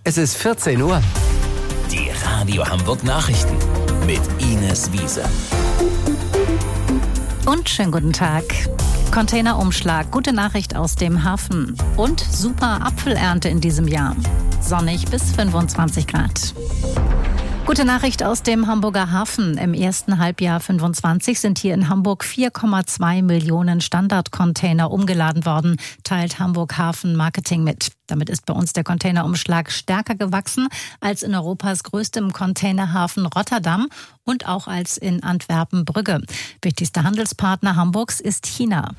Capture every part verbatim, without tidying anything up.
Es ist vierzehn Uhr. Die Radio Hamburg Nachrichten mit Ines Wiese. Und schönen guten Tag. Containerumschlag, gute Nachricht aus dem Hafen. Und super Apfelernte in diesem Jahr. Sonnig bis fünfundzwanzig Grad. Gute Nachricht aus dem Hamburger Hafen. Im ersten Halbjahr fünfundzwanzig sind hier in Hamburg vier Komma zwei Millionen Standardcontainer umgeladen worden, teilt Hamburg Hafen Marketing mit. Damit ist bei uns der Containerumschlag stärker gewachsen als in Europas größtem Containerhafen Rotterdam und auch als in Antwerpen-Brügge. Wichtigster Handelspartner Hamburgs ist China.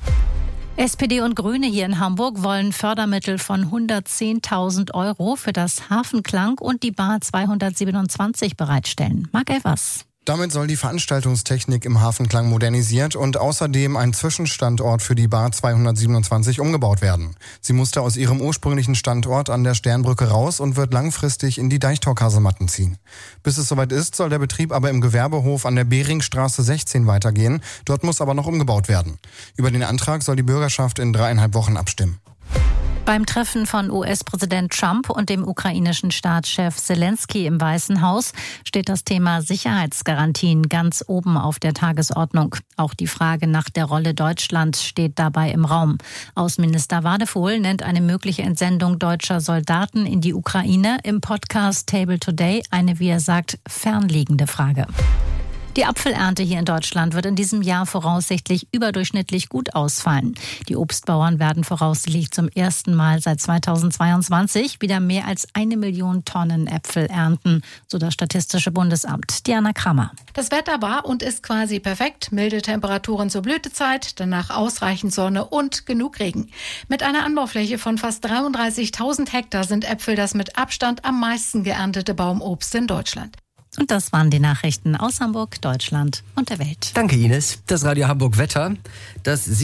S P D und Grüne hier in Hamburg wollen Fördermittel von hundertzehntausend Euro für das Hafenklang und die Bar zweihundertsiebenundzwanzig bereitstellen. Marc Elvers. Damit soll die Veranstaltungstechnik im Hafenklang modernisiert und außerdem ein Zwischenstandort für die Bar zweihundertsiebenundzwanzig umgebaut werden. Sie musste aus ihrem ursprünglichen Standort an der Sternbrücke raus und wird langfristig in die Deichtorkasematten ziehen. Bis es soweit ist, soll der Betrieb aber im Gewerbehof an der Beringstraße sechzehn weitergehen. Dort muss aber noch umgebaut werden. Über den Antrag soll die Bürgerschaft in dreieinhalb Wochen abstimmen. Beim Treffen von U S-Präsident Trump und dem ukrainischen Staatschef Zelensky im Weißen Haus steht das Thema Sicherheitsgarantien ganz oben auf der Tagesordnung. Auch die Frage nach der Rolle Deutschlands steht dabei im Raum. Außenminister Wadephol nennt eine mögliche Entsendung deutscher Soldaten in die Ukraine im Podcast Table Today eine, wie er sagt, fernliegende Frage. Die Apfelernte hier in Deutschland wird in diesem Jahr voraussichtlich überdurchschnittlich gut ausfallen. Die Obstbauern werden voraussichtlich zum ersten Mal seit zweitausendzweiundzwanzig wieder mehr als eine Million Tonnen Äpfel ernten, so das Statistische Bundesamt. Diana Kramer. Das Wetter war und ist quasi perfekt. Milde Temperaturen zur Blütezeit, danach ausreichend Sonne und genug Regen. Mit einer Anbaufläche von fast dreiunddreißigtausend Hektar sind Äpfel das mit Abstand am meisten geerntete Baumobst in Deutschland. Und das waren die Nachrichten aus Hamburg, Deutschland und der Welt. Danke, Ines. Das Radio Hamburg Wetter. Das